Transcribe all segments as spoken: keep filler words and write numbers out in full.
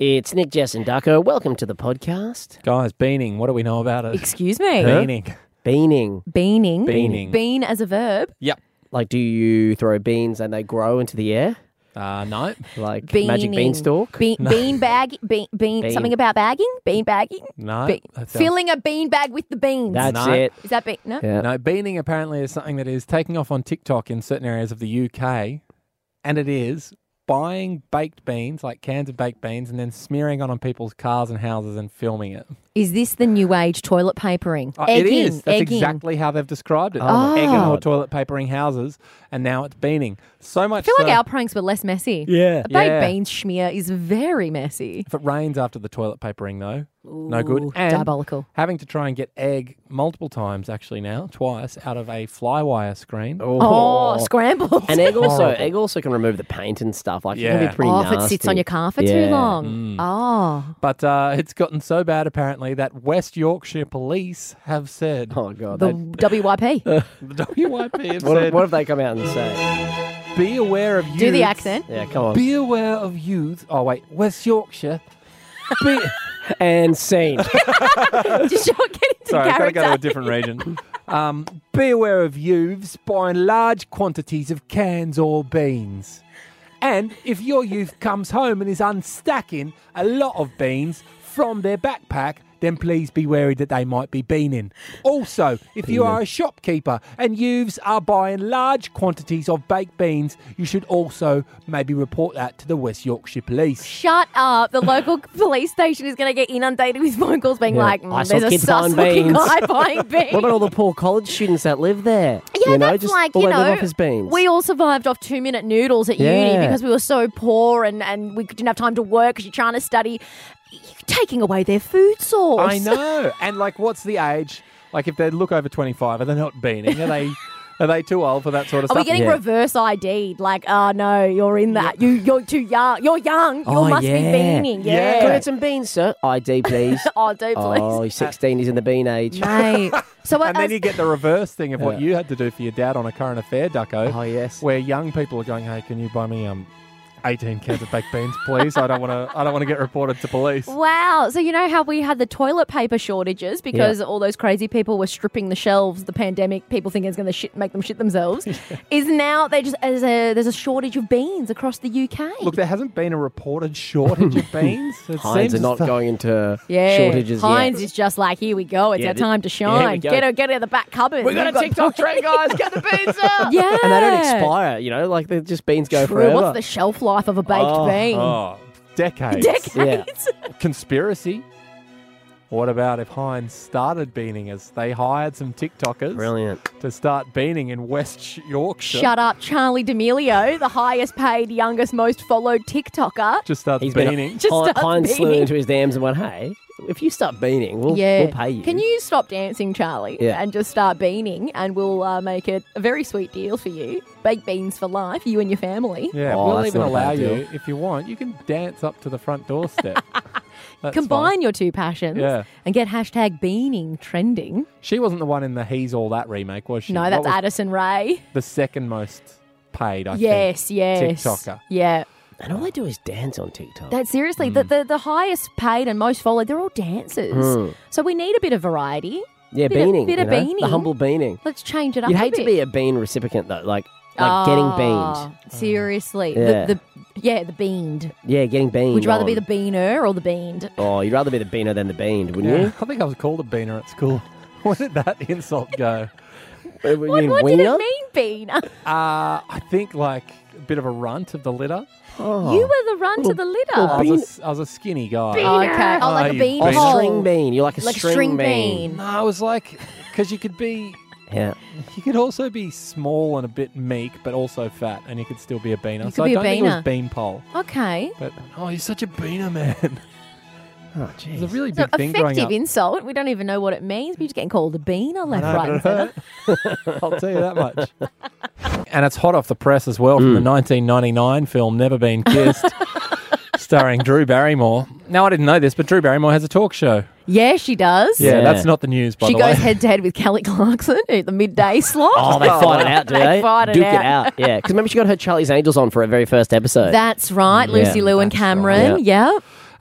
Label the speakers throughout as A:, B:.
A: It's Nick, Jess and Ducko. Welcome to the podcast.
B: Guys, beaning. What do we know about it?
C: Excuse me?
B: Beaning.
A: Beaning.
C: Beaning.
B: Beaning.
C: Bean as a verb.
B: Yep.
A: Like, do you throw beans and they grow into the air?
B: Uh, no.
A: Like
C: Beaning.
A: magic beanstalk?
C: Bean, bean bag. Bean, bean,
A: Bean.
C: Something about bagging? Bean bagging?
B: No.
C: Be-
B: that sounds-
C: filling a bean bag with the beans.
A: That's
B: No.
A: it.
C: Is that bean? No?
A: Yeah.
B: No, beaning apparently is something that is taking off on TikTok in certain areas of the U K. And it is buying baked beans, like cans of baked beans, and then smearing on on people's cars and houses and filming it.
C: Is this the new age toilet papering?
B: Oh, it
C: Egging,
B: is. That's
C: egging.
B: exactly how they've described it.
A: Oh my
B: Egging or
A: God.
B: toilet papering houses, and now it's beaning. So much
C: I feel
B: so,
C: like our pranks were less messy.
A: Yeah.
C: A baked
B: Yeah.
C: beans schmear is very messy.
B: if it rains after the toilet papering, though, no good.
C: Ooh,
B: And
C: diabolical.
B: having to try and get egg multiple times, actually now, twice, out of a flywire screen.
C: Oh, scrambled.
A: And egg also,
B: Horrible.
A: egg also can remove the paint and stuff. Like, it
B: Yeah.
A: can be pretty
C: oh,
A: nasty.
C: if it sits on your car for
A: Yeah.
C: too long.
B: Mm.
C: Oh.
B: But uh, it's gotten so bad, apparently, that West Yorkshire Police have said,
A: Oh, God.
C: The
A: they-
C: W Y P.
B: the W Y P have
A: what,
B: said,
A: what have they come out and say?
B: be aware of youths.
C: Do the accent.
A: Yeah, come on.
B: Be aware of youth. Oh, wait, West Yorkshire. Be,
A: And scene.
C: Just short, get into
B: sorry, I've got to go to a
C: character.
B: different region. Um, be aware of youths buying large quantities of cans or beans. And if your youth comes home and is unstacking a lot of beans from their backpack, then please be wary that they might be beaning. Also, if you are a shopkeeper and youths are buying large quantities of baked beans, you should also maybe report that to the West Yorkshire Police.
C: Shut up. The local police station is going to get inundated with phone calls being
A: Yeah.
C: like, mm,
A: I saw
C: there's a
A: kids buying
C: sus-looking
A: beans.
C: guy buying beans.
A: What about all the poor college students that live there?
C: Yeah,
A: you know,
C: that's
A: just
C: like,
A: all
C: you
A: they live
C: know,
A: off is beans.
C: we all survived off two-minute noodles at uni
A: Yeah.
C: because we were so poor and, and we didn't have time to work because you're trying to study. You're taking away their food source.
B: I know. And like, what's the age? Like, if they look over twenty-five, are they not beaning? Are they are they too old for that sort of
C: Are
B: stuff?
C: we getting
A: Yeah.
C: reverse I D'd? Like, oh, no, you're in that. You, you're too young. You're young. You
A: Oh,
C: must
A: yeah.
C: be beaning.
B: Yeah.
C: Yeah.
A: Can I get some beans, sir? I D, please.
C: Oh, do please.
A: Oh, he's sixteen. He's in the bean age.
C: Mate. So what,
B: And then
C: as-
B: you get the reverse thing of what
A: Yeah.
B: you had to do for your dad on a current affair, Ducko,
A: Oh, yes.
B: where young people are going, "Hey, can you buy me um eighteen cans of baked beans, please? I don't want to. I don't want to get reported to police."
C: Wow. So you know how we had the toilet paper shortages because all those crazy people were stripping the shelves, the pandemic, people thinking it's going to shit, make them shit themselves, is now they just as a, there's a shortage of beans across the U K.
B: Look, there hasn't been a reported shortage of beans. It
A: Heinz
B: seems
A: are not
B: as though-
A: going into
C: yeah.
A: shortages
C: Heinz
A: yet.
C: is just like, here we go. It's
A: Yeah,
C: our
A: th-
C: time to
A: yeah, here we
C: shine.
A: go.
C: Get her, get her the back cupboard.
A: We got
C: We've
A: a TikTok trend, guys. Get the beans out.
C: Yeah.
A: And they don't expire, you know, like they're just beans go
C: True.
A: forever.
C: What's the shelf life of a baked
A: Oh,
C: bean?
B: Oh, decades.
C: Decades.
B: Conspiracy. What about if Heinz started beaning us? They hired some TikTokers
A: Brilliant.
B: to start beaning in West Yorkshire.
C: Shut up, Charlie D'Amelio, the highest paid, youngest, most followed TikToker.
B: Just starts
A: He's been
B: beaning.
C: Just
A: Heinz,
C: starts
A: Heinz flew
C: beaning.
A: into his dams and went, hey, if you start beaning, we'll,
C: Yeah.
A: we'll pay you.
C: Can you stop dancing, Charlie,
A: Yeah.
C: and just start beaning, and we'll uh, make it a very sweet deal for you. Baked beans for life, you and your family.
B: Yeah,
A: Oh,
B: we'll
A: that's
B: even
A: not a
B: allow
A: bad
B: you,
A: deal.
B: if you want, you can dance up to the front doorstep. That's
C: Combine
B: fine.
C: your two passions
B: Yeah.
C: and get hashtag beaning trending.
B: She wasn't the one in the He's All That remake, was she?
C: No,
B: What
C: that's
B: was
C: Addison Rae.
B: the second most paid, I
C: Yes,
B: think.
C: yes.
B: TikToker.
C: Yeah.
A: And all they do is dance on TikTok.
C: That seriously,
B: Mm.
C: the, the the highest paid and most followed, they're all dancers.
A: Mm.
C: So we need a bit of variety.
A: yeah,
C: bit of-
A: beaning.
C: bit
A: you
C: of
A: know?
C: beaning.
A: The humble beaning.
C: Let's change it up
A: You'd
C: a
A: hate to
C: bit.
A: be a bean recipient, though, like like getting
C: Oh,
A: beaned.
C: Seriously.
A: Yeah.
C: The, the yeah, the beaned.
A: Yeah, getting beaned.
C: Would you rather be
A: on.
C: the beaner or the beaned?
A: Oh, you'd rather be the beaner than the beaned, wouldn't
B: Yeah,
A: you?
B: I think I was called a beaner at school. Where did that insult go?
A: What,
C: What, what did it mean, beaner?
B: Uh, I think like a bit of a runt of the litter.
A: Oh.
C: You were the run to the litter.
A: little
B: I
A: bean-
B: was, a, s- I was a skinny guy.
C: Oh, okay. Oh, like
B: Oh,
C: a
B: you
C: bean
A: Oh,
B: bean.
C: pole.
A: string bean. You're like a
C: Like a
A: string,
C: string
A: bean.
C: bean.
B: No, I was like, because you could be,
A: Yeah.
B: you could also be small and a bit meek, but also fat, and you could still be a beaner.
C: You
B: so
C: could be
B: I
C: a
B: don't think it was
C: beaner.
B: beanpole.
C: Okay.
B: But oh, you're such a beaner, man.
A: Oh,
B: It's a
A: jeez.
B: really
C: It's an
B: big thing growing
C: effective
B: up.
C: insult. We don't even know what it means. We're just getting called a beaner
B: I
C: left,
B: know,
C: right, and
B: but it
C: centre.
B: hurt. I'll tell you that much. And it's hot off the press as well from the nineteen ninety-nine film Never Been Kissed, starring Drew Barrymore. Now, I didn't know this, but Drew Barrymore has a talk show.
C: Yeah, she does.
B: Yeah,
A: Yeah.
B: that's not the news, by
C: She
B: the
C: goes
B: way.
C: head to head with Kelly Clarkson at the midday slot.
A: Oh, they fight it out, do
C: They
A: they?
C: fight it
A: Duke
C: out.
A: it out. Yeah, because remember she got her Charlie's Angels on for her very first episode.
C: That's right,
A: Yeah.
C: Lucy Liu and
B: That's
C: Cameron.
A: right.
C: Yep.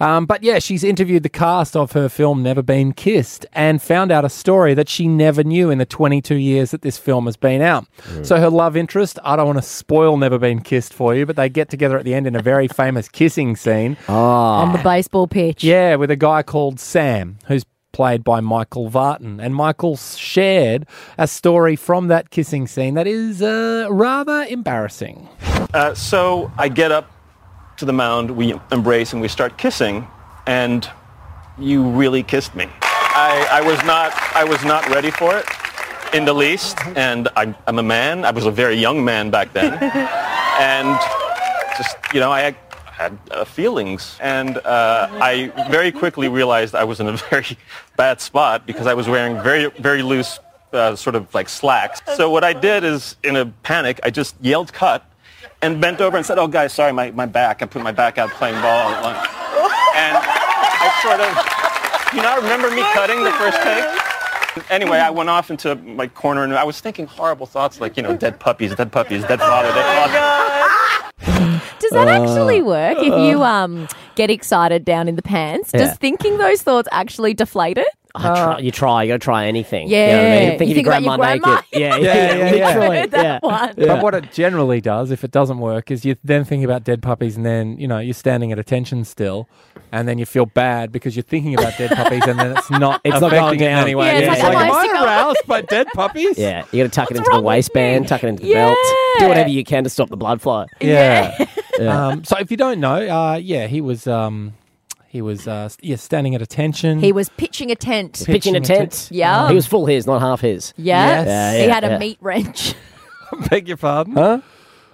B: Um, but yeah, she's interviewed the cast of her film Never Been Kissed and found out a story that she never knew in the twenty-two years that this film has been out. Mm. So her love interest, I don't want to spoil Never Been Kissed for you, but they get together at the end in a very famous kissing scene.
A: Oh.
C: On the baseball pitch.
B: Yeah, with a guy called Sam, who's played by Michael Vartan. And Michael shared a story from that kissing scene that is uh, rather embarrassing.
D: Uh, so I get up to the mound, we embrace, and we start kissing, and you really kissed me. I, I was not I was not ready for it in the least, and I, I'm a man. I was a very young man back then. And just, you know, I had uh, feelings, and uh, I very quickly realized I was in a very bad spot because I was wearing very, very loose uh, sort of like slacks. So what I did is, in a panic, I just yelled cut and bent over and said, "Oh, guys, sorry, my, my back. I put my back out playing ball." And I sort of, you know, I remember me cutting the first take. Anyway, I went off into my corner, and I was thinking horrible thoughts like, you know, dead puppies, dead puppies, dead father, dead father.
C: Does that actually work? If you um get excited down in the pants,
A: Yeah.
C: does thinking those thoughts actually deflate it?
A: I try, you try. You got to try anything.
C: Yeah.
A: You know what I mean? Think
C: You
A: of
C: think
A: your
C: about your
A: grandma
C: grandma?
A: naked. Yeah,
B: Yeah, yeah, yeah.
A: literally.
C: Heard that
A: Yeah.
C: one.
A: Yeah.
B: But what it generally does, if it doesn't work, is you then think about dead puppies, and then, you know, you're standing at attention still, and then you feel bad because you're thinking about dead puppies, and then it's not
A: It's not
B: affecting
A: going
B: it in
A: down.
B: any way.
C: Yeah, it's
B: It's
C: like,
B: like,
C: am
B: am
C: I
B: I
C: sick of-
B: aroused by dead puppies?
A: Yeah, you got to tuck it
C: What's
A: into the
C: wrong with
A: waistband,
C: me?
A: tuck it into the
C: Yeah.
A: belt. Do whatever you can to stop the blood flow.
B: Yeah.
A: Yeah.
B: Um, so if you don't know, uh, yeah, he was um, he was uh, yeah standing at attention.
C: He was pitching a tent.
A: Pitching a
B: Pitching a
A: tent.
C: tent. Yeah.
A: He was full his, not half his.
C: Yeah.
B: Yes.
A: Yeah,
C: He
A: yeah,
C: had a
A: yeah.
C: meat wrench.
B: Beg your pardon.
A: Huh?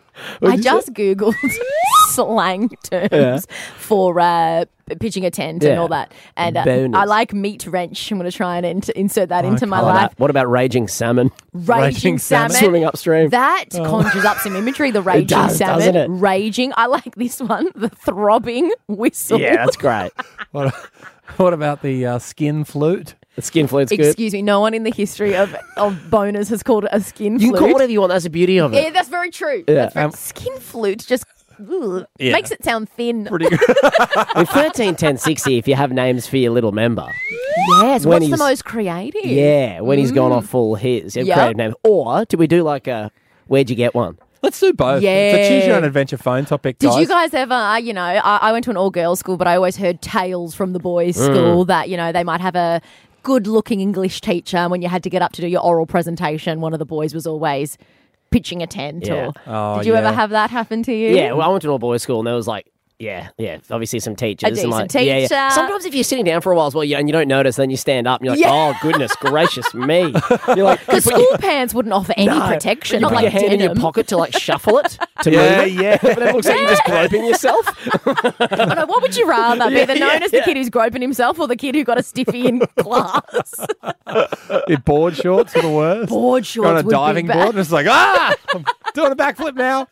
C: I just Googled slang terms for uh, pitching a tent and
A: Yeah.
C: all that. And uh,
A: Boners.
C: I like meat wrench. I'm going to try and int- insert that into my
A: Oh,
C: life.
A: that- what about raging salmon?
C: Raging,
B: Raging salmon.
C: salmon.
A: Swimming upstream.
C: That conjures up some imagery. The raging
A: does,
C: salmon.
A: doesn't it?
C: Raging. I like this one. The throbbing whistle.
A: Yeah, that's great.
B: What, what about the uh, skin flute?
A: The skin flute's good.
C: Excuse me. No one in the history of, of boners has called it a skin
A: You
C: flute.
A: can call whatever you want. That's the beauty of it.
C: Yeah, that's very true.
A: Yeah.
C: That's very,
B: Um,
C: skin flute just ugh,
B: Yeah.
C: makes it sound thin.
B: Pretty good.
A: In thirteen ten sixty, if you have names for your little member,
C: Yes.
A: When
C: What's the
A: he's-
C: most creative?
A: yeah, when he's gone off full his, a
C: Yep.
A: creative name. Or do we do like a, where'd you get one?
B: Let's do both. It's a choose your own
C: Yeah.
B: adventure phone topic,
C: Did
B: guys.
C: you guys ever, uh, you know, I, I went to an all-girls school, but I always heard tales from the boys'
A: Mm.
C: school that, you know, they might have a good-looking English teacher, and when you had to get up to do your oral presentation, one of the boys was always pitching a tent.
A: Yeah.
C: Or
B: Oh,
C: did you
B: yeah.
C: ever have that happen to you?
A: Yeah, well, I went to an all boys school and there was like, yeah, yeah, obviously some teachers.
C: A decent
A: and like, yeah, yeah.
C: teacher.
A: Sometimes if you're sitting down for a while as well, yeah, and you don't notice, then you stand up and you're like,
C: Yeah.
A: oh, goodness gracious me. You're like,
C: Because school pants wouldn't offer any
A: No,
C: protection.
A: You
C: Not
A: put
C: like
A: your hand in your
C: denim.
A: pocket to like shuffle it to
B: Yeah,
A: move it.
B: yeah.
A: But it looks like you're just groping yourself.
C: I know, what would you rather? Be the known
A: yeah,
C: as the
A: yeah.
C: kid who's groping himself or the kid who got a stiffy in class?
B: Your board shorts are the worst.
C: Board
B: You're on
C: shorts
B: a
C: would
B: diving
C: be bad.
B: board and it's like, ah, I'm doing a backflip now.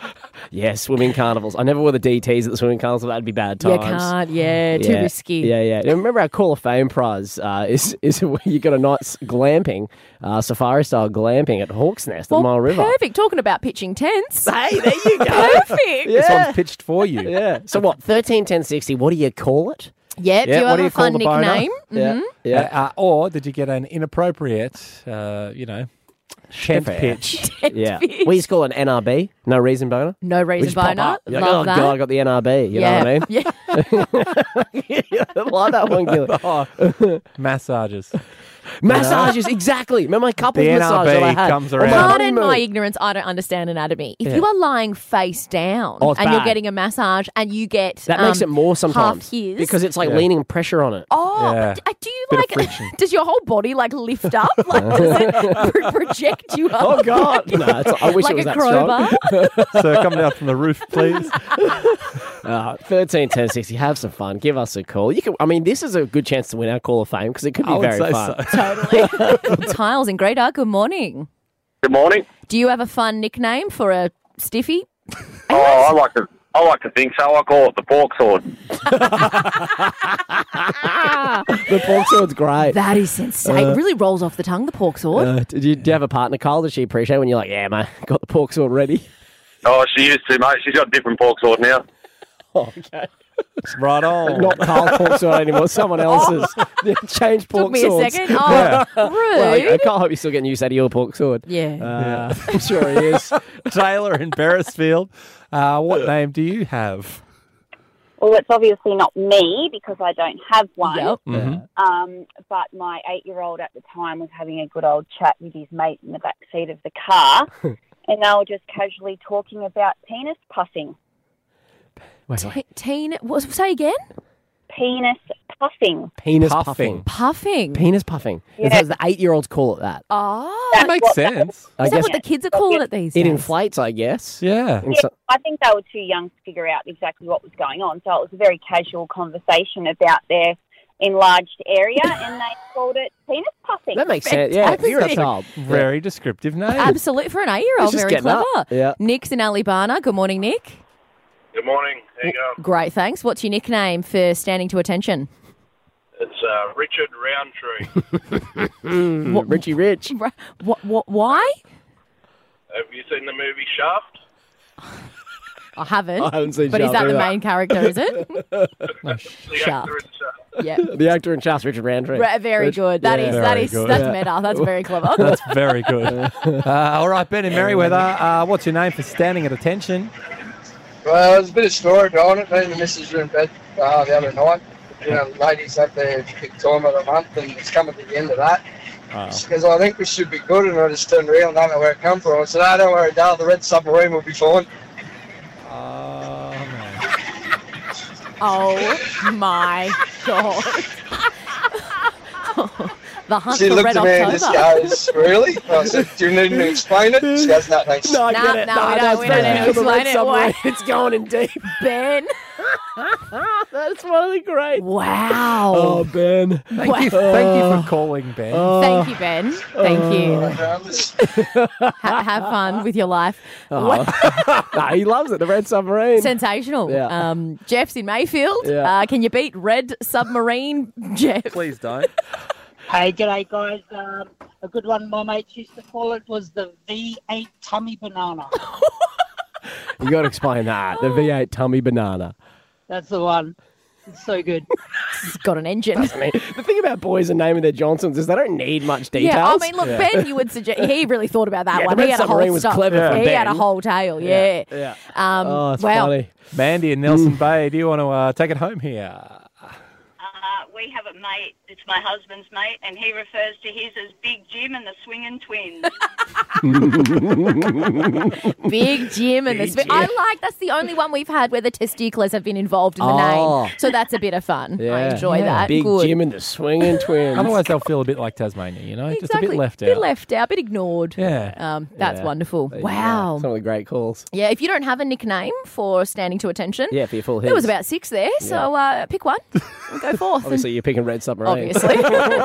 A: Yeah, swimming carnivals. I never wore the D Ts at the swimming carnival. That'd be bad times.
C: You can't, yeah, too
A: Yeah.
C: risky.
A: Yeah, yeah. Now, remember our Call of Fame prize uh, is is where you got a nice glamping, uh, safari style glamping at Hawk's Nest at
C: Well,
A: Mile River.
C: perfect. Talking about pitching tents.
A: Hey, there you go.
C: Perfect.
A: Yeah.
B: This one's pitched for you.
A: Yeah. So what? Thirteen ten sixty. What do you call it?
C: Yep.
B: Yeah,
C: do you
B: what
C: have
B: do
C: a
B: you call
C: fun
B: the boner?
C: nickname?
A: Yeah.
C: Mhm.
A: Yeah.
B: Uh, uh, or did you get an inappropriate, uh, you know, tent
A: Fair.
B: pitch?
A: Yeah.
C: pitch.
A: We used to call it an N R B. No reason boner.
C: No
A: We
C: reason
A: just pop
C: boner.
A: up. You're like,
C: Love
A: oh
C: that.
A: god, I got the N R B. You
C: yeah.
A: know what I mean?
C: Yeah.
A: I like that one, Gilly.
B: Oh, massages.
A: Massages, exactly. Remember my couples
B: The
A: massage
B: N R B
A: that I had
B: comes
A: on my
B: around.
C: Pardon
A: honeymoon?
C: my ignorance, I don't understand anatomy. If
A: Yeah.
C: you are lying face down
A: Oh, it's
C: and you're
A: bad.
C: getting a massage and you get
A: That makes
C: um,
A: it more sometimes
C: half his,
A: because it's like
B: Yeah.
A: leaning pressure on it.
C: oh,
B: Yeah.
C: but, uh, do you
B: Bit of
C: like?
B: friction.
C: Does your whole body like lift up? Like does it pro- project you up?
A: Oh god! No, it's, I wish
C: like
A: it was
C: a
A: that
C: crowbar.
B: So come down from the roof, please.
A: strong. Uh, Thirteen ten sixty. Have some fun. Give us a call. You can. I mean, this is a good chance to win our Call of Fame because it could be
B: I would
A: very
B: say
A: fun.
B: so.
C: Totally. Tiles in Greater. Good morning.
E: Good morning.
C: Do you have a fun nickname for a stiffy?
E: Oh, I like to. I like to think so. I call it the pork sword.
A: The pork sword's great.
C: That is sensational. it really rolls off the tongue. The pork sword.
A: Uh, did you, do you have a partner, Carl? Does she appreciate when you're like, yeah, mate, got the pork sword ready?
E: Oh, she used to, mate. She's got a different pork sword now.
A: Oh, okay.
B: Right on.
A: Not Carl's pork sword anymore, someone else's. Change pork
C: Took me
A: swords.
C: a second. Oh, rude.
A: Well, I can't hope you're still getting used out of your pork sword.
C: Yeah.
A: Uh, I'm sure he is.
B: Taylor in Beresfield. Uh, what name do you have?
F: Well, it's obviously not me because I don't have one.
C: Yep.
B: Mm-hmm.
F: Um, but my eight-year-old at the time was having a good old chat with his mate in the back seat of the car, and they were just casually talking about penis puffing.
B: Wait, wait.
C: T- teen, what, say again?
F: Penis puffing.
A: Penis
B: Puffing.
A: puffing.
C: Puffing.
A: Penis puffing.
F: Yeah.
A: Because the eight-year-olds call it that.
C: Oh.
B: That makes
F: what-
B: sense.
A: I
C: Is that
A: guess
C: what the kids are calling it these
A: it
C: days?
A: inflates, I guess.
B: Yeah.
A: And
F: Yeah,
A: so-
F: I think they were too young to figure out exactly what was going on, so it was a very casual conversation about their enlarged area, and they called it penis puffing.
A: that makes sense. Yeah, if you're a
C: Fantastic.
A: child.
B: Very descriptive name.
C: Absolutely. For an eight-year-old,
A: It's just
C: very
A: getting up.
C: clever.
A: Yeah.
C: Nick's in Alibana. Good morning, Nick.
E: Good morning. How you going?
C: Great, thanks. What's your nickname for standing to attention?
E: It's uh, Richard Roundtree.
A: Mm, Richie Rich.
C: What, what, why?
E: Have you seen the movie Shaft?
C: I haven't.
A: I haven't seen
C: But is
A: Shaft
C: that the
A: either.
C: main character, is it?
E: The
C: Shaft.
E: actor in Shaft.
C: Yeah.
A: The actor in Shaft, Richard Roundtree.
C: Right, very
A: Rich-
C: good. That
A: yeah.
C: is, that
B: Very
C: is,
B: good.
C: that's
A: Yeah.
C: meta. That's very clever.
B: That's very good. Uh, all right, Ben in Merriweather. Uh, what's your name for standing at attention?
G: Well, there's a bit of story behind it. Me and the missus were in bed uh, the other night. You know, ladies have their big time of the month, and it's coming to the end of that.
B: Oh.
G: She goes, I think we should be good, and I just turned around and don't know where it come from. I said, oh, don't worry, Dale, the red submarine will be fine.
B: Oh, man.
C: Oh my god. The hunt
G: She
C: for
G: looked
C: Red
G: at me and just
C: October.
G: goes, really? I said, do you need me to explain it? She goes, no, thanks.
A: No, I
C: No,
A: get it.
C: no, we don't-
A: that's
C: we don't
A: very
C: need to
A: good. The
C: explain
A: Red
C: it.
A: Submarine,
C: Why?
A: it's going in deep.
C: Ben.
A: That's really great.
C: Wow.
A: Oh, Ben.
B: Thank you, thank you for calling, Ben.
C: Thank you, Ben. Thank you.
G: Um, it's-
C: Ha- have fun with your life.
A: Oh. No, he loves it. The Red Submarine.
C: Sensational.
A: Yeah.
C: Um, Jeff's in Mayfield.
A: Yeah.
C: Uh, can you beat Red Submarine, Jeff?
B: Please don't.
H: Hey, g'day guys. Um, a good one my mates used to call it was the V eight tummy banana.
A: You got to explain that. The V eight tummy banana.
H: That's the one. It's so good.
C: It's got an engine.
A: I mean, the thing about boys and naming their Johnsons is they don't need much details.
C: Yeah, I mean, look, Ben, you would suggest he really thought about that
A: Yeah,
C: one.
A: the
C: He
A: Red
C: had a whole
A: Submarine was
C: stuff.
A: clever from
C: He had a
A: Ben.
C: whole tale. Yeah.
A: Yeah.
C: Um,
A: Oh, it's
C: well,
A: funny.
B: Mandy in Nelson Bay, do you want to uh, take it home here?
I: Uh, we have a mate, it's my husband's mate, and he refers to his as Big Jim and the Swingin' Twins.
C: Big Jim and the
A: Big
C: sp- I like that's the only one we've had where the testicles have been involved in the
A: Oh.
C: name. So that's a bit of fun. I
A: Yeah.
C: enjoy
B: Yeah.
C: that.
A: Big
C: Good.
A: Jim and the Swinging Twins.
B: Otherwise, they'll feel a bit like Tasmania, you know? Just a
C: Exactly.
B: bit left out.
C: Bit left out, bit ignored.
B: Yeah.
C: Um, that's
A: Yeah.
C: wonderful.
A: There you go.
C: Wow.
A: Some of the great calls.
C: Yeah, if you don't have a nickname for standing to attention,
A: Yeah, for your full hits.
C: there was about six there. So uh, pick one and go forth.
A: Obviously, you're picking Red Submarine.
C: Obviously.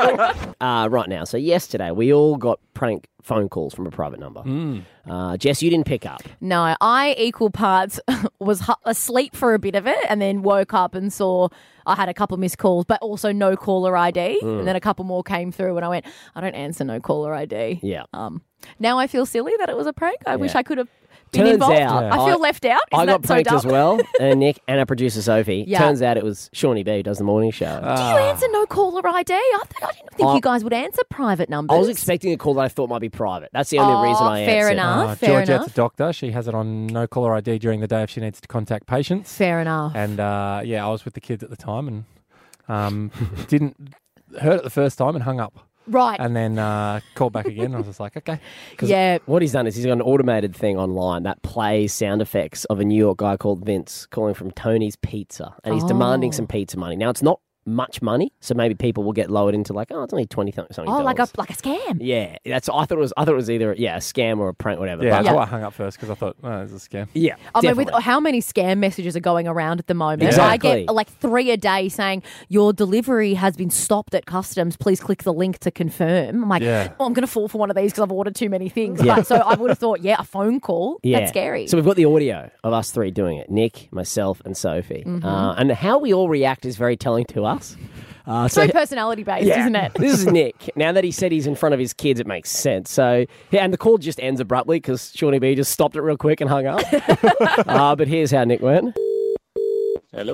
A: Uh, right now, so yesterday we all got prank phone calls from a private number.
B: Mm.
A: Uh, Jess, you didn't pick up.
C: No, I equal parts was hu- asleep for a bit of it and then woke up and saw I had a couple missed calls, but also no caller I D.
A: Mm.
C: And then a couple more came through and I went, I don't answer no caller I D.
A: Yeah.
C: Um, now I feel silly that it was a prank. I wish
A: Yeah.
C: I could have been
A: Turns
C: involved.
A: out,
C: I feel
A: I-
C: left out.
A: I
C: Isn't
A: got
C: that so
A: pranked
C: dumb?
A: as well, and Nick and our producer Sophie.
C: Yeah.
A: Turns out it was Shawnee B who does the morning show.
C: Do you answer no caller I D? I, th- I didn't think
A: I-
C: you guys would answer private numbers.
A: I was expecting a call that I thought might be private. That's the only
C: Oh,
A: reason I
C: fair
A: answered.
C: enough.
B: Uh,
C: fair
B: Georgette's
C: enough.
B: a doctor. She has it on no caller I D during the day if she needs to contact patients.
C: Fair enough.
B: And uh, yeah, I was with the kids at the time and um, didn't heard it the first time and hung up.
C: Right.
B: And then uh, called back again. And I was just like, okay.
C: Yeah.
A: What he's done is he's got an automated thing online that plays sound effects of a New York guy called Vince calling from Tony's Pizza, and he's
C: Oh.
A: demanding some pizza money. Now, it's not much money, so maybe people will get lowered into like, oh, it's only twenty something.
C: Oh, like a
A: dollars.
C: like a scam.
A: Yeah, that's. I thought it was. I thought it was either yeah a scam or a prank, whatever.
B: Yeah,
A: but,
B: that's
C: Yeah.
B: why I hung up first because I thought, oh, it's a scam.
A: yeah.
C: I mean, with
A: definitely.
C: how many scam messages are going around at the moment? I
A: Exactly.
C: get like three a day saying your delivery has been stopped at customs. Please click the link to confirm. I'm like,
B: Yeah.
C: oh, I'm going to fall for one of these because I've ordered too many things.
A: Yeah.
C: But, so I would have thought, yeah, a phone call.
A: Yeah.
C: That's scary.
A: So we've got the audio of us three doing it: Nick, myself, and Sophie.
C: Mm-hmm.
A: Uh, and how we all react is very telling to us. Uh,
C: it's very personality based, isn't it?
A: This is Nick. Now that he said he's in front of his kids, it makes sense. So, yeah, and the call just ends abruptly because Shawnee B just stopped it real quick and hung up. uh, but here's how Nick went.
J: Hello.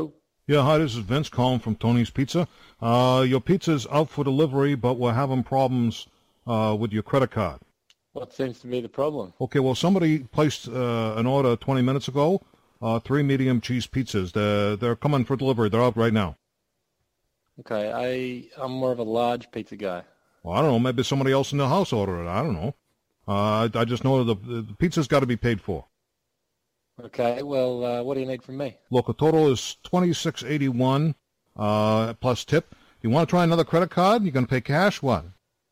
J: Yeah, hi, this is Vince calling from Tony's Pizza. Uh, your pizza's out for delivery, but we're having problems uh, with your credit card.
K: What seems to be the problem?
J: Okay, well, somebody placed uh, an order twenty minutes ago, uh, three medium cheese pizzas. They're, they're coming for delivery. They're out right now.
K: Okay, I, I'm more of a large pizza guy.
J: Well, I don't know. Maybe somebody else in the house ordered it. I don't know. Uh, I, I just know the, the pizza's got to be paid for.
K: Okay, well, uh, what do you need from me?
J: Look, the total is twenty-six eighty-one uh, plus tip. You want to try another credit card? You're going to pay cash? What?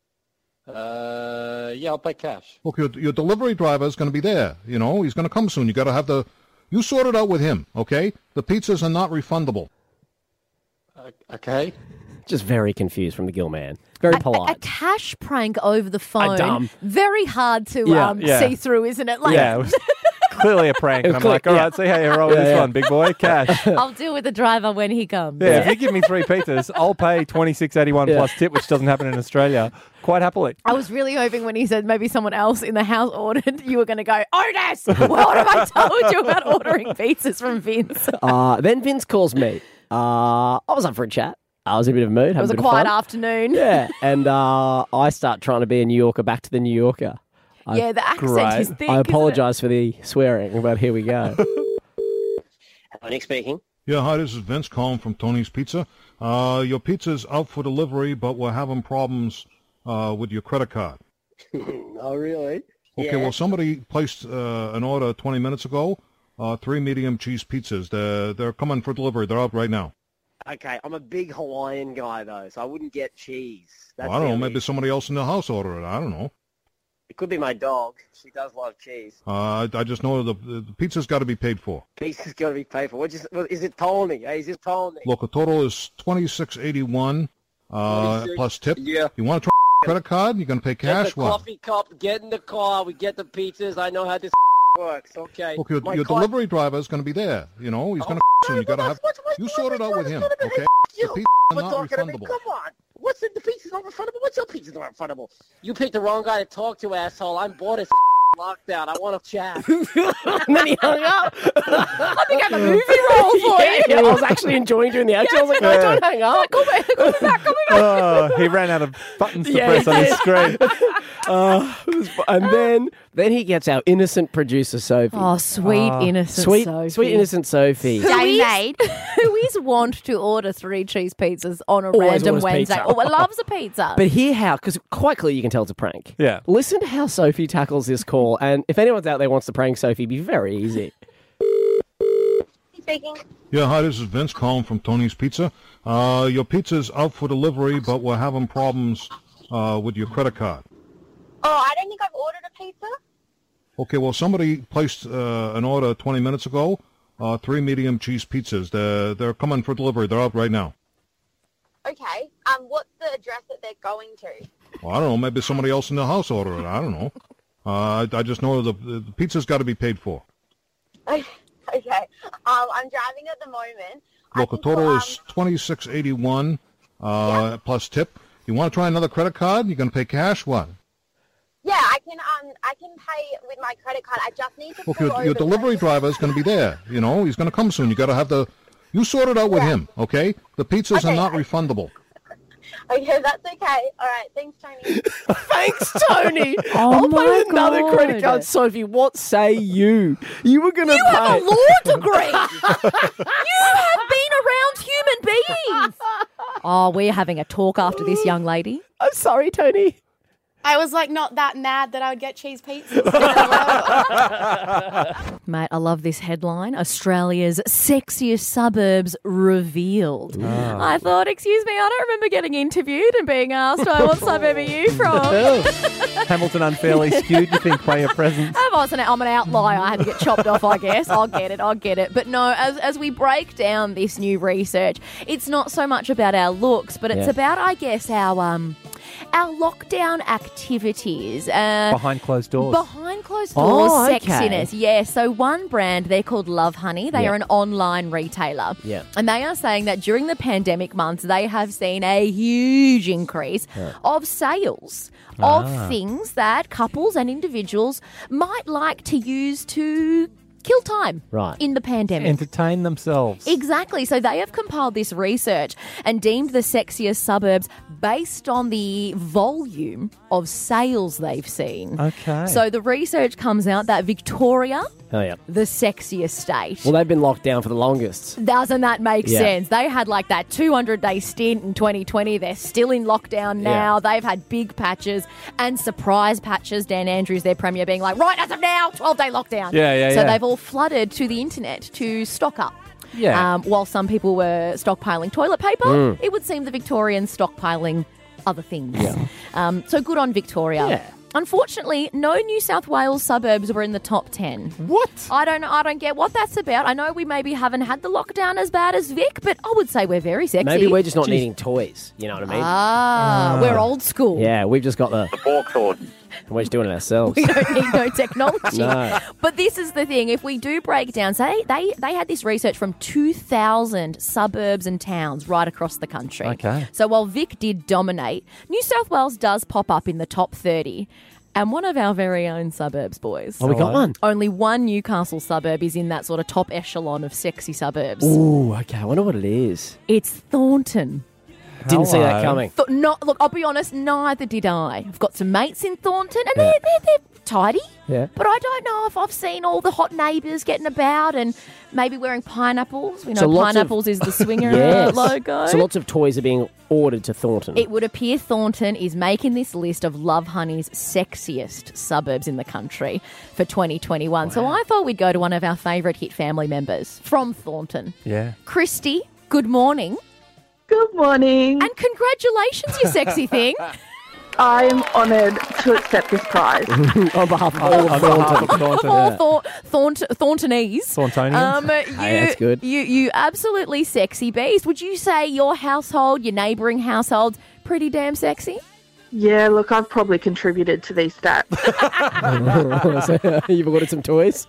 K: Uh, yeah, I'll pay cash.
J: Look, your, your delivery driver is going to be there. You know, he's going to come soon. You got to have the... You sort it out with him, okay? The pizzas are not refundable.
K: Uh, okay.
A: Just very confused from the Gill man. Very
C: A,
A: polite.
C: a cash prank over the phone.
A: dumb.
C: Very hard to
B: Yeah,
C: um,
B: yeah.
C: see through, isn't it? Like,
B: Yeah, it was clearly a prank.
A: It
B: And
A: was
B: I'm like,
A: clear-
B: all right,
A: yeah.
B: see how you roll with
A: Yeah,
B: this
A: yeah.
B: one, big boy. Cash. Yeah,
C: I'll deal with the driver when he comes.
B: if you give me three pizzas, I'll pay twenty-six eighty-one
A: Yeah.
B: plus tip, which doesn't happen in Australia, quite happily.
C: I was really hoping when he said maybe someone else in the house ordered, you were going to go, Otis, what have I told you about ordering pizzas from Vince? It
A: Uh, then Vince calls me. Uh, I was up for a chat. I was in a bit of a mood.
C: was a quiet afternoon.
A: Yeah, and uh, I start trying to be a New Yorker back to the New Yorker. I,
C: Yeah, the accent
B: Great.
C: is thick.
A: I
C: isn't it?
A: apologise for the swearing, but here we go.
L: Nick speaking.
J: Yeah, hi, this is Vince calling from Tony's Pizza. Uh, your pizza's out for delivery, but we're having problems uh, with your credit card.
L: Oh, really?
J: Okay,
L: Yeah.
J: well, somebody placed uh, an order twenty minutes ago, uh, three medium cheese pizzas. They're, they're coming for delivery. They're out right now.
L: Okay, I'm a big Hawaiian guy, though, so I wouldn't get cheese. That's
J: Well, I don't know.
L: the
J: Maybe
L: only-
J: somebody else in the house ordered it. I don't know.
L: It could be my dog. She does love cheese.
J: Uh, I, I just know the, the pizza's got to be paid for.
L: Pizza's got to be paid for. What is, what, is it Tony? Hey, is this Tony?
J: Look, the total is twenty-six eighty-one uh,
L: twenty-six
J: plus tip.
L: Yeah.
J: You want to try credit card? You're going to pay
L: Get
J: cash?
L: the
J: What?
L: coffee cup, get in the car, we get the pizzas. I know how this works, okay?
J: Look, your,
L: My
J: your
L: car-
J: delivery driver is going to be there. You know, he's going to soon. You got to have. You sort it out with him, okay?
L: You,
J: The pizza's are
L: we're
J: not
L: talking to me.
J: refundable.
L: Come on. What's the, the pizza's not refundable? What's your pizza's not refundable? You picked the wrong guy to talk to, asshole. I'm bored as lockdown. I want to chat.
A: And then he hung up.
C: I think I have a movie role for
A: yeah,
C: you.
A: yeah, I was actually enjoying doing the action. I was like, no,
B: Yeah.
A: don't hang up.
C: Call me, call me back, call me back.
B: Oh, he ran out of buttons to
A: Yeah,
B: press on his
A: yeah.
B: screen.
A: Uh, it was fu- and then then he gets our innocent producer, Sophie.
C: Oh, sweet
B: Oh.
C: innocent
A: sweet,
C: Sophie.
A: sweet innocent Sophie.
C: Who is, who is want to order three cheese pizzas on a
A: Always
C: random
A: orders
C: Wednesday?
A: pizza.
C: Or loves a pizza.
A: But hear how, because quite clearly you can tell it's a prank.
B: Yeah.
A: Listen to how Sophie tackles this call, and if anyone's out there wants to prank Sophie, it'd be very easy.
F: Speaking.
J: Yeah, hi, this is Vince calling from Tony's Pizza. Uh, your pizza's out for delivery, but we're having problems uh, with your credit card.
F: Oh, I don't think I've ordered a pizza.
J: Okay, well, somebody placed uh, an order twenty minutes ago, uh, three medium cheese pizzas. They're, they're coming for delivery. They're out right now.
F: Okay. Um, what's the address that they're going to?
J: Well, I don't know. Maybe somebody else in the house ordered it. I don't know. Uh, I, I just know the, the pizza's got to be paid for.
F: Okay. Um, I'm driving at the moment.
J: Look, the total is twenty-six eighty-one uh, plus tip. You want to try another credit card? You're going to pay cash? What?
F: Yeah, I can. Um, I can pay with my credit card. I just need to.
J: Look,
F: pull
J: your, your
F: over
J: delivery driver is going to be there. You know, he's going to come soon. You got to have the. You sort it out with him, okay? The pizzas
F: Okay.
J: are not refundable.
F: Okay, that's okay. All right, thanks, Tony.
A: Thanks, Tony.
C: Oh
A: I'll
C: my
A: pay another
C: God.
A: credit card. Sophie, what say you? You were going to
C: You
A: pay.
C: have a law degree. You have been around human beings. Oh, we're having a talk after this, young lady.
A: I'm sorry, Tony.
M: I was like not that mad that I would get cheese pizzas.
C: Mate, I love this headline. Australia's sexiest suburbs revealed. I thought, excuse me, I don't remember getting interviewed and being asked, oh, what suburb are you from?
B: Hamilton unfairly skewed, you think, by your presence.
C: I wasn't, I'm an outlier. I had to get chopped off, I guess. I'll get it, I'll get it. But no, as, as we break down this new research, it's not so much about our looks, but it's
B: Yeah.
C: about, I guess, our um, our lockdown activities. Uh,
B: Behind closed doors.
C: Behind closed doors,
A: Oh, okay.
C: sexiness. Yeah, so one brand, they're called Love Honey. They
A: Yeah.
C: are an online retailer.
A: Yeah.
C: And they are saying that during the pandemic months, they have seen a huge increase
A: Yeah.
C: of sales
A: Ah.
C: of things that couples and individuals might like to use to kill time
A: Right.
C: in the pandemic.
B: Entertain themselves.
C: Exactly. So they have compiled this research and deemed the sexiest suburbs based on the volume of sales they've seen.
B: Okay.
C: So the research comes out that Victoria,
A: Oh, yeah.
C: the sexiest state.
A: Well, they've been locked down for the longest.
C: Doesn't that make
A: Yeah.
C: sense? They had like that two hundred day stint in twenty twenty. They're still in lockdown now.
A: Yeah.
C: They've had big patches and surprise patches. Dan Andrews, their premier, being like, right as of now, twelve day lockdown.
B: Yeah, yeah,
C: So
B: yeah.
C: they've all flooded to the internet to stock up.
B: Yeah.
C: Um, while some people were stockpiling toilet paper,
B: Mm.
C: it would seem the Victorians stockpiling other things. Um, so good on Victoria.
A: Yeah.
C: Unfortunately, no New South Wales suburbs were in the top ten.
B: What?
C: I don't know. I don't get what that's about. I know we maybe haven't had the lockdown as bad as Vic, but I would say we're very sexy.
A: Maybe we're just not
C: Jeez.
A: needing toys. You know what I mean?
C: Ah, we're old school.
A: Yeah, we've just got the,
E: The fork sword.
A: we're just doing it ourselves.
C: We don't need no technology.
A: No.
C: But this is the thing. If we do break down, say they, they had this research from two thousand suburbs and towns right across the country.
B: Okay.
C: So while Vic did dominate, New South Wales does pop up in the top thirty. And one of our very own suburbs, boys.
A: Oh, we got one.
C: Only one Newcastle suburb is in that sort of top echelon of sexy suburbs.
A: Ooh, okay. I wonder what it is.
C: It's Thornton.
A: Didn't see that
B: Hello.
A: coming.
C: Th- not, look, I'll be honest, neither did I. I've got some mates in Thornton, and they're,
A: Yeah.
C: they're, they're tidy.
A: Yeah.
C: But I don't know if I've seen all the hot neighbours getting about and maybe wearing pineapples. We know
A: So lots of-
C: pineapples is the swinger
A: Yes.
C: logo.
A: So lots of toys are being ordered to Thornton.
C: It would appear Thornton is making this list of Love Honey's sexiest suburbs in the country for twenty twenty-one. So I thought we'd go to one of our favourite hit family members from Thornton.
B: Yeah.
C: Christy, good morning.
N: Good morning.
C: And congratulations, you sexy thing.
N: I am honoured to accept this prize.
A: On behalf of all
B: On
A: of
B: behalf
A: Thornton.
B: of Thornton,
C: All
B: yeah.
C: Thor- Thornt- Thorntonese.
B: Thorntonians.
C: Um, you,
A: Hey, that's good.
C: You, you absolutely sexy beast. Would you say your household, your neighbouring households, pretty damn sexy?
N: Yeah, look, I've probably contributed to these stats.
A: So, you've ordered some toys?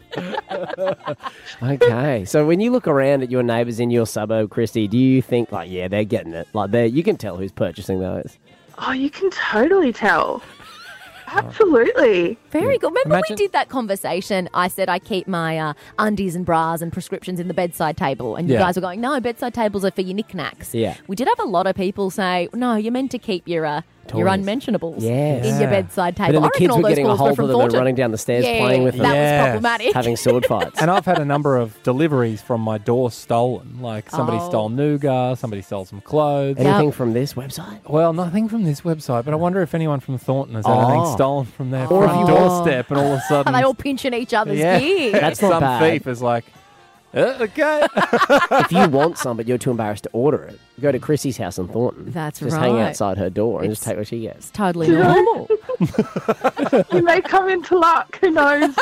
A: Okay. So when you look around at your neighbours in your suburb, Christy, do you think, like, yeah, they're getting it? Like, they you can tell who's purchasing those.
N: Oh, you can totally tell. Absolutely.
C: Very good. Remember
B: Imagine-
C: we did that conversation? I said I keep my uh, undies and bras and prescriptions in the bedside table. And you
B: Yeah.
C: guys were going, no, bedside tables are for your knickknacks.
A: Yeah.
C: We did have a lot of people say, no, you're meant to keep your uh, your
A: Toys.
C: unmentionables
A: Yes.
C: in your
B: Yeah.
C: bedside
A: But
C: table.
A: then
C: I
A: the
C: reckon
A: kids
C: all
A: were
C: those
A: getting a
C: calls were
A: hold
C: from
A: of them and
C: Thornton.
A: running down the stairs
C: Yeah,
A: playing with them.
C: that
B: Yeah.
C: was problematic.
A: Having sword fights.
B: And I've had a number of deliveries from my door stolen. Like somebody
C: Oh.
B: stole nougat, somebody stole some clothes.
A: Anything from this website?
B: Well, nothing from this website, but I wonder if anyone from Thornton has had anything
A: Oh.
B: stolen from their
A: Or if
B: front
A: you-
B: doorstep, and all of a sudden,
C: Are they all pinching each other's
B: yeah,
C: gear?
A: That's not
B: some
A: bad.
B: thief is like, uh, okay.
A: If you want some but you're too embarrassed to order it, go to Chrissy's house in Thornton.
C: That's
A: just hang
C: right.
A: outside her door and
C: It's-
A: just take what she gets.
C: It's totally normal.
N: You may come into luck. Who knows?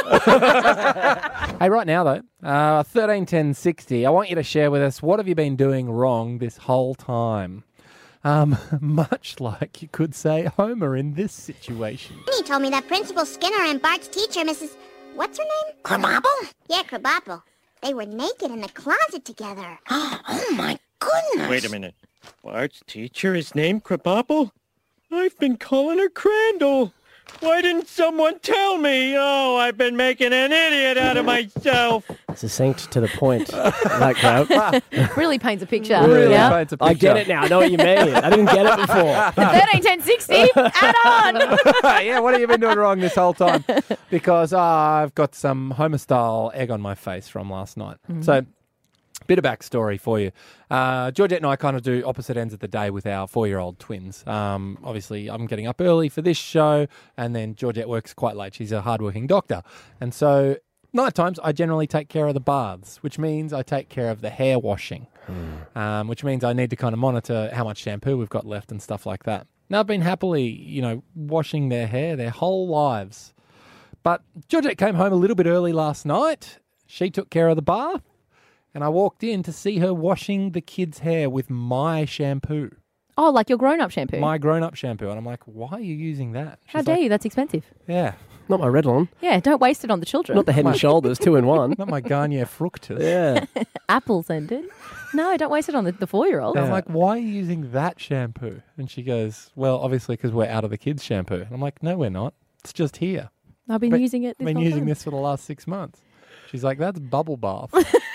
B: Hey, right now though, uh, thirteen ten sixty. I want you to share with us what have you been doing wrong this whole time. Um, much like you could say Homer in this situation.
O: He told me that Principal Skinner and Bart's teacher, Missus What's her name? Krabappel? Yeah, Krabappel. They were naked in the closet together. Oh, my goodness.
P: Wait a minute. Bart's teacher is named Krabappel? I've been calling her Crandall. Why didn't someone tell me? Oh, I've been making an idiot out of myself.
A: Succinct to the point. That crap.
C: Really paints a picture.
B: Really
C: yeah.
B: paints a
A: I get
B: picture.
A: it now. I know what you mean. I didn't get it before.
C: thirteen ten sixty, add on.
B: Yeah, what have you been doing wrong this whole time? Because uh, I've got some Homer-style egg on my face from last night. So, bit of backstory for you. Uh, Georgette and I kind of do opposite ends of the day with our four-year-old twins. Um, obviously, I'm getting up early for this show, and then Georgette works quite late. She's a hardworking doctor. And so, night times, I generally take care of the baths, which means I take care of the hair washing, um, which means I need to kind of monitor how much shampoo we've got left and stuff like that. Now, I've been happily, you know, washing their hair their whole lives. But Georgette came home a little bit early last night. She took care of the bath. And I walked in to see her washing the kids' hair with my shampoo,
C: Oh, like your grown-up shampoo.
B: my grown-up shampoo. And I'm like, why are you using that?
C: How
B: She's
C: dare
B: like,
C: you? That's expensive.
B: Yeah,
A: Not my Revlon.
C: Yeah, don't waste it on the children.
A: Not the Head and Shoulders, two in one.
B: not my Garnier Fructus.
A: Yeah.
C: Apple scented. No, don't waste it on the, the four-year-old.
B: And I'm like, why are you using that shampoo? And she goes, well, obviously because we're out of the kids' shampoo. And I'm like, no, we're not. It's just here.
C: I've been
B: But-
C: using it.
B: I've
C: This
B: been
C: whole
B: using
C: time.
B: this for the last six months. She's like, that's bubble bath.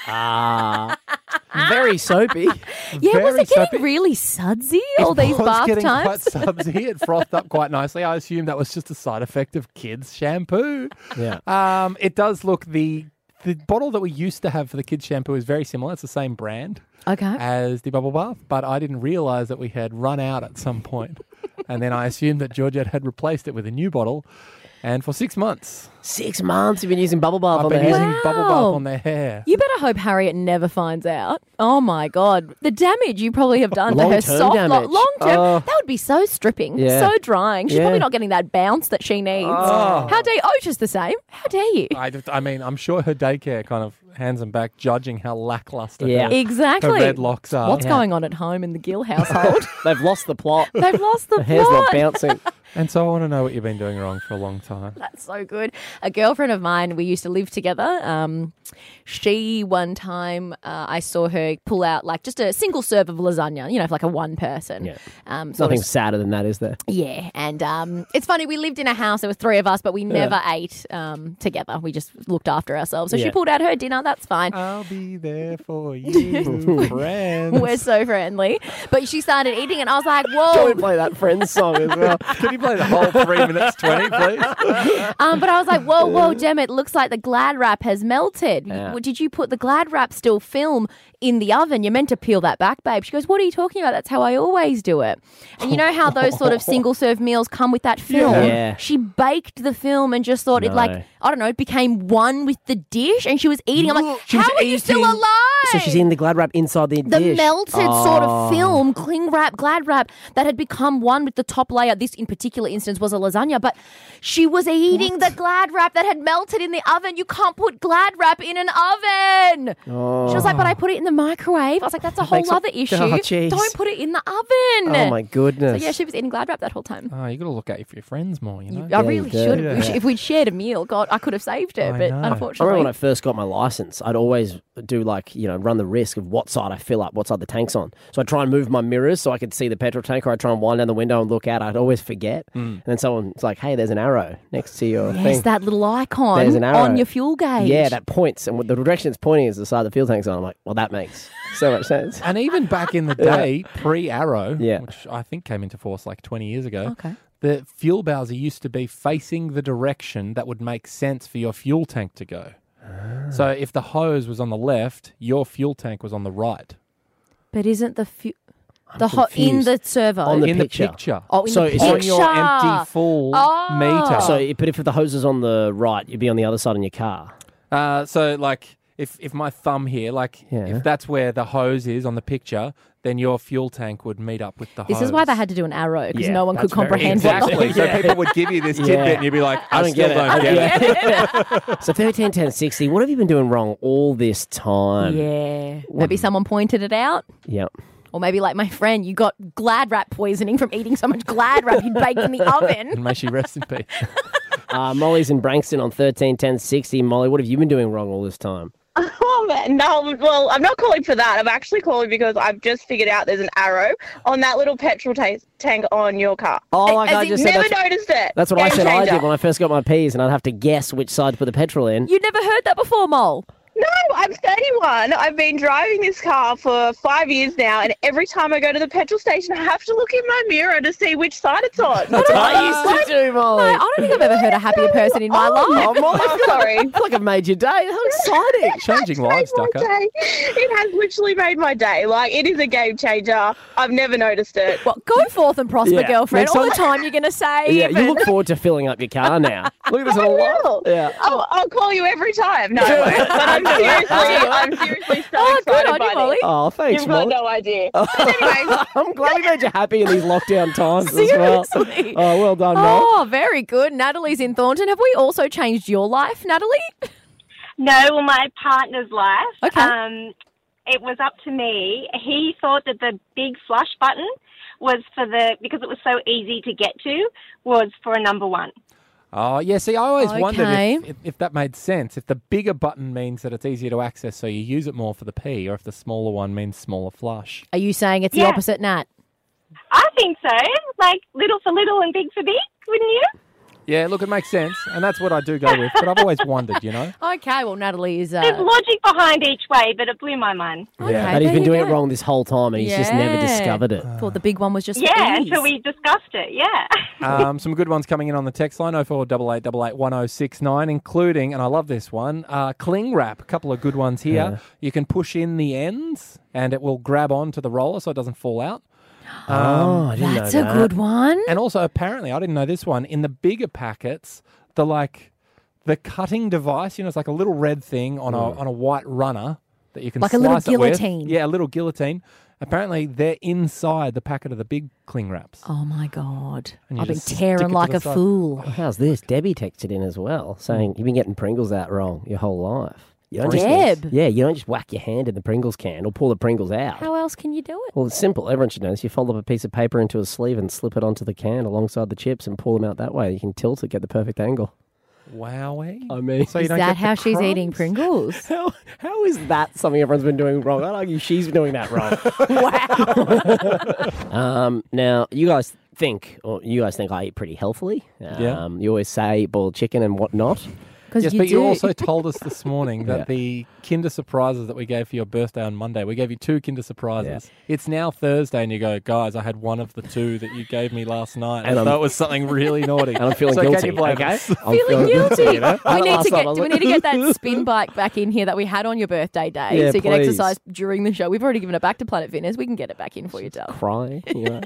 A: Ah. Very soapy.
C: Yeah, was
B: Very
C: it getting
B: soapy.
C: really sudsy, all these
B: It was
C: bath
B: getting quite
C: times?
B: subsy. It frothed up quite nicely. I assume that was just a side effect of kids' shampoo.
A: Yeah.
B: Um, it does look, the the bottle that we used to have for the kids' shampoo is very similar. It's the same brand
C: Okay.
B: as the bubble bath, but I didn't realise that we had run out at some point. And then I assumed that Georgette had replaced it with a new bottle. And for six months,
A: Six months you've been using bubble bath
B: I've
A: on
B: been
A: the hair.
B: using bubble bath
C: Wow.
B: on their hair.
C: You better hope Harriet never finds out. Oh my God. The damage you probably have done to her
A: Long-term
C: soft
A: damage.
C: long term.
A: Oh.
C: That would be so stripping,
A: Yeah.
C: so drying. She's
A: Yeah.
C: probably not getting that bounce that she needs.
B: Oh.
C: How dare you? Oh, just the same. How dare you?
B: I, I mean, I'm sure her daycare kind of hands them back, judging how lackluster
A: Yeah.
B: her,
C: Exactly.
B: her red locks are.
C: What's
A: Yeah.
C: going on at home in the Gill household?
A: They've lost the plot.
C: They've lost the
A: The hair's
C: plot.
A: not bouncing.
B: And so I want to know what you've been doing wrong for a long time.
C: That's so good. A girlfriend of mine, we used to live together. Um, she, one time, uh, I saw her pull out like just a single serve of lasagna, you know, for like a one person.
A: Yeah.
C: Um, sort
A: Nothing
C: of-
A: sadder than that, is there?
C: Yeah, and um, it's funny. We lived in a house. There were three of us, but we never ate um, together. We just looked after ourselves. So she
A: Yeah.
C: pulled out her dinner. That's fine.
B: I'll be there for you, friends.
C: We're so friendly. But she started eating, and I was like, "Whoa!"
A: Don't play that Friends song as well.
B: Can you play the whole three minutes twenty, please?
C: Um, but I was like, "Whoa, whoa, Jem! It looks like the Glad wrap has melted.
A: Yeah.
C: Did you put the Glad wrap still film in the oven? You're meant to peel that back, babe." She goes, "What are you talking about? That's how I always do it." And you know how those sort of single serve meals come with that film?
A: Yeah.
C: She baked the film and just thought it
A: No.
C: like I don't know, it became one with the dish, and she was eating. I'm like,
A: She was
C: "How are you still
A: eating-
C: alive?"
A: So she's in the Glad wrap inside the,
C: the
A: dish.
C: melted sort
A: Oh.
C: of film, cling wrap, Glad wrap that had become one with the top layer. This in particular instance was a lasagna, but she was eating the Glad wrap that had melted in the oven. You can't put Glad wrap in an oven.
A: Oh.
C: She was like, "But I put it in the microwave." I was like, "That's a whole
A: Makes it-
C: other issue.
A: Oh, jeez.
C: Don't put it in the oven."
A: Oh, my goodness.
C: So yeah, she was eating Glad wrap that whole time.
B: Oh, you got to look out for your friends more, you know?
C: I
A: Yeah,
C: really
A: you do.
C: should have.
B: Yeah.
C: We should- If we'd shared a meal, God, I could have saved her.
B: I
C: but
B: know.
A: I
C: unfortunately,
A: remember when I first got my license, I'd always do like, you know, run the risk of what side I fill up, what side the tank's on. So I'd try and move my mirrors so I could see the petrol tank, or I'd try and wind down the window and look out. I'd always forget. And then someone's like, "Hey, there's an arrow next to your
C: yes,
A: thing."
C: that little icon
A: There's an arrow.
C: on your fuel gauge.
A: Yeah, that points. And the direction it's pointing is the side the fuel tank's on. I'm like, well, that makes so much sense.
B: And even back in the day, pre-Arrow,
A: Yeah.
B: which I think came into force like twenty years ago,
C: Okay.
B: the fuel bowser used to be facing the direction that would make sense for your fuel tank to go. So if the hose was on the left, your fuel tank was on the right.
C: But isn't the fu- the hot in
A: confused.
C: the servo?
A: On the
B: in
A: picture.
B: the picture.
C: Oh, in
A: So
C: the
A: is
C: picture.
A: it-
B: On your empty full
C: Oh.
B: meter.
A: So, but if the hose is on the right, you'd be on the other side on your car.
B: Uh, so like if, if my thumb here, like
A: Yeah.
B: if that's where the hose is on the picture, then your fuel tank would meet up with the
C: This
B: hose.
C: is why they had to do an arrow, because
A: Yeah,
C: no one could
A: that's very-
C: comprehend what
B: Exactly.
C: the-
B: So people would give you this tidbit
A: Yeah.
B: and you'd be like, I,
A: I don't
B: still
A: get it.
B: don't
A: I-
B: get it.
A: yeah. So thirteen ten sixty, what have you been doing wrong all this time?
C: Yeah. Maybe someone pointed it out.
A: Yep.
C: Or maybe like my friend, you got Glad wrap poisoning from eating so much Glad wrap you'd baked in the oven.
B: And may she rest in peace.
A: Uh, Molly's in Brankston on thirteen ten sixty. Molly, what have you been doing wrong all this time?
Q: Oh, man. No, well, I'm not calling for that. I'm actually calling because I've just figured out there's an arrow on that little petrol ta- tank on your car.
A: Oh, like
Q: As
A: I
Q: in,
A: just said,
Q: never
A: that's-
Q: noticed it.
A: That's what I
Q: Game
A: said I
Q: changer.
A: did when I first got my P's, and I'd have to guess which side to put the petrol in.
C: You'd never heard that before, Mole?
Q: No, I'm thirty-one. I've been driving this car for five years now, and every time I go to the petrol station, I have to look in my mirror to see which side it's on.
A: That's what I used to do, Molly.
C: No, I don't think I've ever heard a happier person in my
Q: Oh,
C: life.
A: Oh, Molly,
Q: Oh, sorry.
A: I feel like I've made your day. How exciting.
B: Changing lives,
Q: My
B: Ducker.
Q: day. It has literally made my day. Like, it is a game changer. I've never noticed it.
C: Well, go forth and prosper,
A: Yeah.
C: girlfriend.
A: Next
C: All the
A: time-
C: time you're going to save.
A: Yeah, you
C: and-
A: look forward to filling up your car now. Look at this
Q: I
A: little
Q: will.
A: Yeah.
Q: I'll, I'll call you every time. No, I won't. But I'm seriously, I'm seriously so
C: Oh, good
Q: excited
C: on
Q: by
C: you, Molly.
Q: this.
A: Oh, thanks,
Q: You've
A: Molly.
Q: got no idea. But anyway,
A: I'm glad we made you happy in these lockdown times as well.
C: Seriously.
A: Oh, well done, Molly.
C: Oh, very good. Natalie's in Thornton. Have we also changed your life, Natalie?
R: No, well, my partner's life.
C: Okay.
R: Um, it was up to me. He thought that the big flush button was for the, because it was so easy to get to, was for a number one.
B: Oh, yeah. See, I always wondered
C: Okay.
B: if, if, if that made sense. If the bigger button means that it's easier to access, so you use it more for the P, or if the smaller one means smaller flush.
C: Are you saying it's the
R: Yeah.
C: opposite, Nat?
R: I think so. Like little for little and big for big, wouldn't you?
B: Yeah, look, it makes sense, and that's what I do go with. But I've always wondered, you know.
C: Okay, well, Natalie is. Uh,
R: There's logic behind each way, but it blew my mind.
A: Yeah,
C: Okay,
A: but he's
C: there
A: been
C: you
A: doing
C: go.
A: it wrong this whole time, and he's just never
C: Yeah.
A: discovered it.
C: Thought the big one was just for
R: Yeah,
C: ease.
R: until we discussed it. Yeah.
B: Um, some good ones coming in on the text line, oh four eight eight eight eight one oh six nine, including, and I love this one, uh, cling wrap. A couple of good ones here.
A: Yeah.
B: You can push in the ends, and it will grab onto the roller so it doesn't fall out.
A: Oh, I didn't
C: That's
A: know
C: a
A: that.
C: good one.
B: And also, apparently, I didn't know this one, in the bigger packets, the like the cutting device, you know, it's like a little red thing on a on a white runner that you can
C: Like a little
B: slice it with.
C: guillotine.
B: Yeah, a little guillotine. Apparently, they're inside the packet of the big cling wraps.
C: Oh my God!
B: And you
C: I've been
B: just stick it
C: tearing
B: to
C: like
B: the
C: a
B: side.
C: fool.
A: How's this? Debbie texted in as well, saying you've been getting Pringles out wrong your whole life. You don't just-
C: Deb.
A: yeah, you don't just whack your hand in the Pringles can or pull the Pringles out.
C: How else can you do it?
A: Well, it's simple. Everyone should know this. You fold up a piece of paper into a sleeve and slip it onto the can alongside the chips and pull them out that way. You can tilt it, get the perfect angle.
B: Wowee.
A: I mean,
B: So you
C: Is
B: don't
C: that
B: get the
C: how she's eating
B: crumbs?
C: Pringles?
A: How, how is that something everyone's been doing wrong? I'd argue she's been doing that wrong.
C: Wow.
A: um, now, you guys think, or you guys think I eat pretty healthily. Um,
B: Yeah.
A: You always say boiled chicken and whatnot.
C: Because
B: Yes,
C: you
B: but
C: do.
B: you also told us this morning that
A: Yeah.
B: the Kinder Surprises that we gave for your birthday on Monday, we gave you two Kinder Surprises. It's now Thursday, and you go, guys, I had one of the two that you gave me last night.
A: And
B: And
A: I'm-
B: that was something really naughty.
A: And I'm feeling
B: so
A: guilty.
B: Can you blame
A: okay?
B: us?
A: I'm
C: Feeling guilty.
A: you know?
C: We need
A: Last
C: to
A: night I
C: get.
A: was
C: Do we
A: like-
C: need to get that spin bike back in here that we had on your birthday day,
A: Yeah,
C: so you can
A: please.
C: exercise during the show? We've already given it back to Planet Fitness. We can get it back in for you, Del.
A: Crying, you know.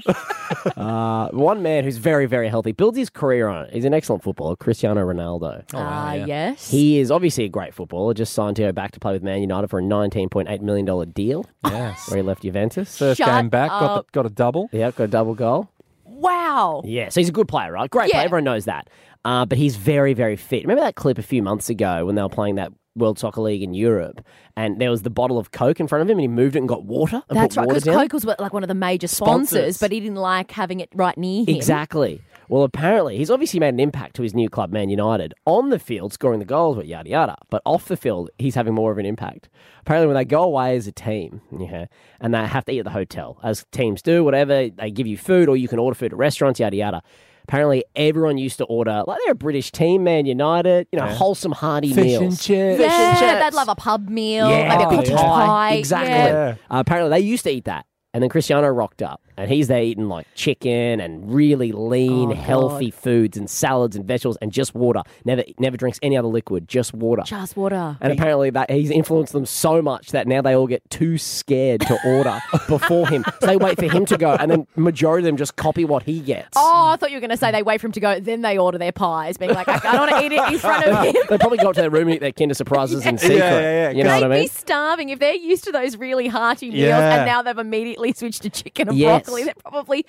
A: uh, one man who's very, very healthy builds his career on it. He's an excellent footballer, Cristiano Ronaldo.
C: Ah, yes.
A: He is obviously a great footballer. Just signed to go back to play with Man United for a nineteen point eight million dollars deal.
B: Yes.
A: Where he left Juventus.
B: First
C: Shut
B: game back, got,
C: up.
B: the, got a double.
A: Yeah, got a double goal.
C: Wow.
A: Yeah, so he's a good player, right? Great
C: Yeah.
A: player. Everyone knows that. Uh, but he's very, very fit. Remember that clip a few months ago when they were playing that World Soccer League in Europe, and there was the bottle of Coke in front of him, and he moved it and got water. And
C: That's
A: put
C: right,
A: water
C: because
A: down?
C: Coke was like one of the major sponsors,
A: Sponsors.
C: but he didn't like having it right near him.
A: Exactly. Well, apparently, he's obviously made an impact to his new club, Man United. On the field, scoring the goals, but yada yada. But off the field, he's having more of an impact. Apparently, when they go away as a team, yeah, and they have to eat at the hotel, as teams do, whatever, they give you food, or you can order food at restaurants, yada yada. Apparently, everyone used to order, like they're a British team, Man United, you know,
B: Yeah.
A: wholesome, hearty
B: Fish
A: meals.
B: and chips.
A: Fish and
C: Yeah,
A: chips.
C: they'd love a pub meal,
A: Yeah,
C: maybe a
A: oh,
C: cottage
A: yeah.
C: pie.
A: Exactly.
C: Yeah.
B: Yeah.
A: Uh, apparently, they used to eat that. And then Cristiano rocked up, and he's there eating like chicken and really lean,
C: Oh,
A: healthy
C: God.
A: foods and salads and vegetables and just water. Never, never drinks any other liquid, just water.
C: Just water.
A: And apparently, that he's influenced them so much that now they all get too scared to order before him. So they wait for him to go, and then majority of them just copy what he gets.
C: Oh, I thought you were going to say they wait for him to go, then they order their pies, being like, I I don't want to eat it in front of him.
A: They probably go up to their room and eat their Kinder Surprises in secret.
B: Yeah, yeah, yeah.
A: You know
C: They'd
A: what I mean?
C: be starving if they're used to those really hearty meals
B: Yeah.
C: and now they've immediately switched to chicken and
A: Yes.
C: broccoli. They're probably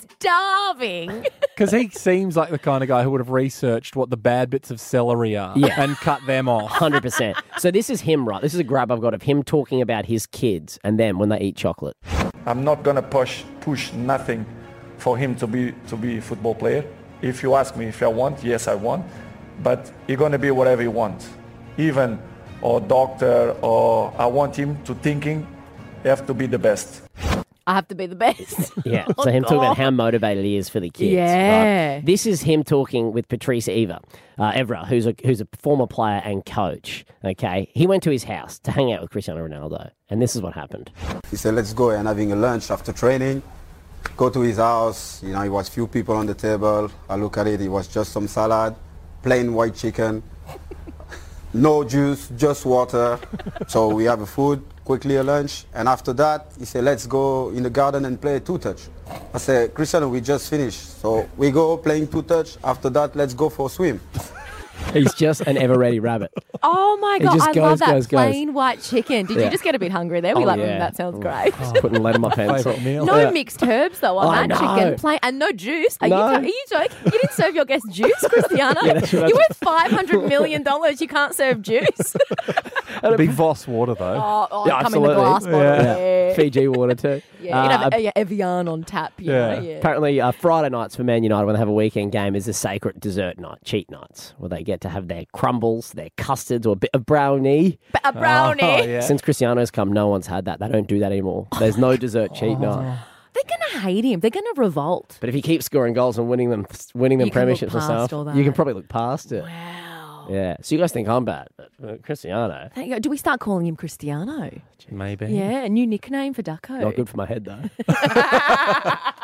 C: starving.
B: Because he seems like the kind of guy who would have researched what the bad bits of celery are
A: Yeah.
B: and cut them off.
A: one hundred percent. So this is him, right? This is a grab I've got of him talking about his kids and them when they eat chocolate.
S: I'm not gonna push push nothing for him to be to be a football player. If you ask me if I want, yes I want, but he's gonna be whatever he wants. Even or doctor or I want him to thinking have to be the best.
C: I have to be the best.
A: Yeah,
C: Oh,
A: so him talking about
C: God.
A: how motivated he is for the kids.
C: Yeah.
A: right? This is him talking with Patrice Eva, uh, Evra, who's a, who's a former player and coach. Okay, he went to his house to hang out with Cristiano Ronaldo, and this is what happened.
T: He said, let's go and having a lunch after training. Go to his house. You know, it was few people on the table. I look at it, it was just some salad, plain white chicken, no juice, just water. So we have a food, quickly a lunch. And after that, he said, let's go in the garden and play two-touch. I said, Cristiano, we just finished. So we go playing two-touch. After that, let's go for a swim.
A: He's just an ever-ready rabbit.
C: Oh my
A: He
C: God,
A: just
C: I
A: goes,
C: love that
A: goes, goes.
C: plain white chicken. Did
A: Yeah.
C: you just get a bit hungry there? We
A: Oh,
C: like,
A: yeah.
C: mm, that sounds great.
A: Putting lead in my pencil.
B: Favourite meal.
C: No
A: Yeah.
C: mixed herbs though on
A: I
C: that
A: know.
C: chicken, plain and no juice. Are,
A: No.
C: you, are you joking? You didn't serve your guests juice, Cristiano.
A: Yeah, that's right.
C: You're worth five hundred million dollars. You can't serve juice.
B: Big Voss water, though.
C: Oh, oh
A: Yeah,
C: come in the
A: absolutely.
C: glass bottle.
A: Yeah.
C: Yeah,
A: Fiji water too.
C: yeah. You'd
A: Uh,
C: have a, Evian on tap. You
B: Yeah.
C: know? Yeah.
A: Apparently, uh, Friday nights for Man United, when they have a weekend game, is a sacred dessert night, cheat nights, where they get to have their crumbles, their custards, or a bit of brownie.
C: But a brownie.
B: Oh, yeah.
A: Since Cristiano's come, no one's had that. They don't do that anymore. There's no dessert cheat night.
C: They're going to hate him. They're going to revolt.
A: But if he keeps scoring goals and winning them, winning them
C: You can look
A: premierships and
C: past
A: stuff,
C: all that.
A: you can probably look past it.
C: Wow.
A: Yeah. So you guys think I'm bad, but uh, Cristiano,
C: There you go. Do we start calling him Cristiano?
B: Maybe.
C: Yeah, a new nickname for Ducko.
A: not good for my head though.